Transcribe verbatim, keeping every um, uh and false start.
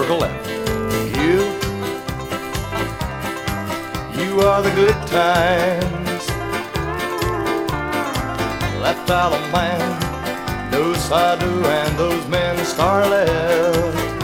circle left. You, you are the good times. Left out a man, no side and those men star left.